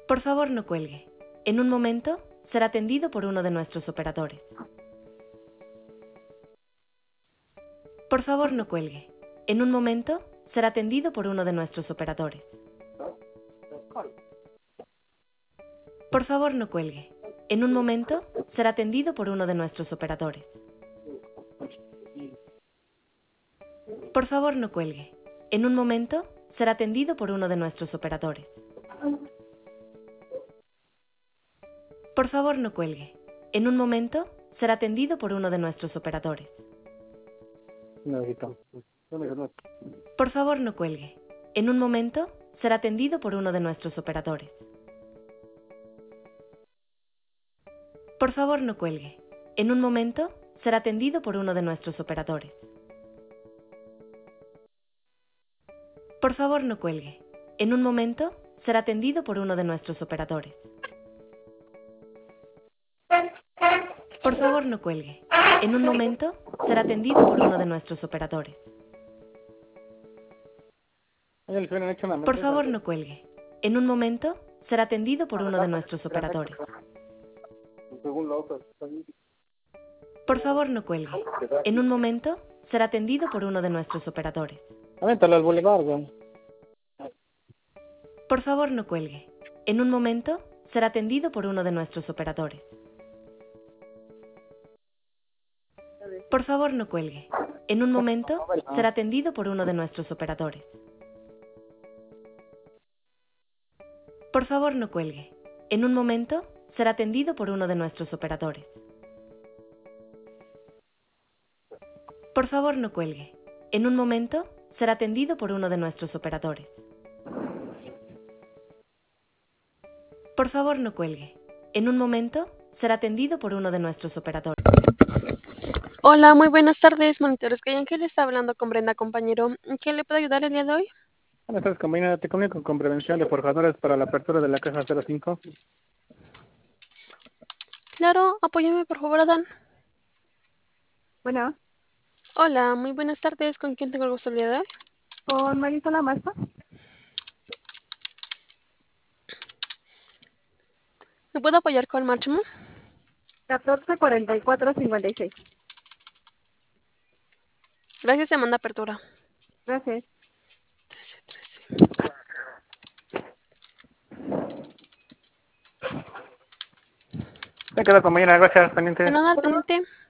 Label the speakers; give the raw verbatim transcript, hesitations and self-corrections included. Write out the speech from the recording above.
Speaker 1: Por favor, no cuelgue. En un momento, será atendido por uno de nuestros operadores. Por favor, no cuelgue. En un momento, será atendido por uno de nuestros operadores. Por favor, no cuelgue. En un momento, será atendido por uno de nuestros operadores. Por favor, no cuelgue. En un momento, será atendido por uno de nuestros operadores. Por favor, no cuelgue. En un momento, será atendido por uno de nuestros operadores. Por favor, no cuelgue. En un momento, será atendido por uno de nuestros operadores. Por favor, no cuelgue. En un momento, será atendido por uno de nuestros operadores. Por favor, no cuelgue. En un momento, será atendido por uno de nuestros operadores. Por favor, no cuelgue. En un momento, será atendido por uno de nuestros operadores. Por favor, no cuelgue. En un momento, será atendido por uno de nuestros operadores. Por favor, no cuelgue. En un momento, será atendido por uno de nuestros operadores.
Speaker 2: Avéntalo al bulevar, güey.
Speaker 1: Por favor, no cuelgue. En un momento, será atendido por uno de nuestros operadores. Por favor, no cuelgue. En un momento, será atendido por uno de nuestros operadores. Por favor, no cuelgue. En un momento, será atendido por uno de nuestros operadores. Por favor, no cuelgue. En un momento, será atendido por uno de nuestros operadores. Por favor, no cuelgue. En un momento, será atendido por uno de nuestros operadores.
Speaker 3: Hola, muy buenas tardes, monitores. ¿En qué le está hablando con Brenda, compañero? ¿En qué le puedo ayudar el día de hoy?
Speaker 2: Buenas tardes, compañera. Te comunico con prevención de forjadores para la apertura de la caja cero cinco.
Speaker 3: Claro, apóyame por favor, Adán.
Speaker 4: Bueno,
Speaker 3: Hola, muy buenas tardes. ¿Con quién tengo el gusto el día de hoy?
Speaker 4: con Marisol Amasa.
Speaker 3: ¿Me puedo apoyar con Máximo?
Speaker 4: catorce cuarenta y cuatro cincuenta y seis.
Speaker 3: Gracias, se manda apertura.
Speaker 4: Gracias.
Speaker 3: trece, trece.
Speaker 2: Me quedo, compañera. Gracias, pendiente.
Speaker 3: De nada, al pendiente.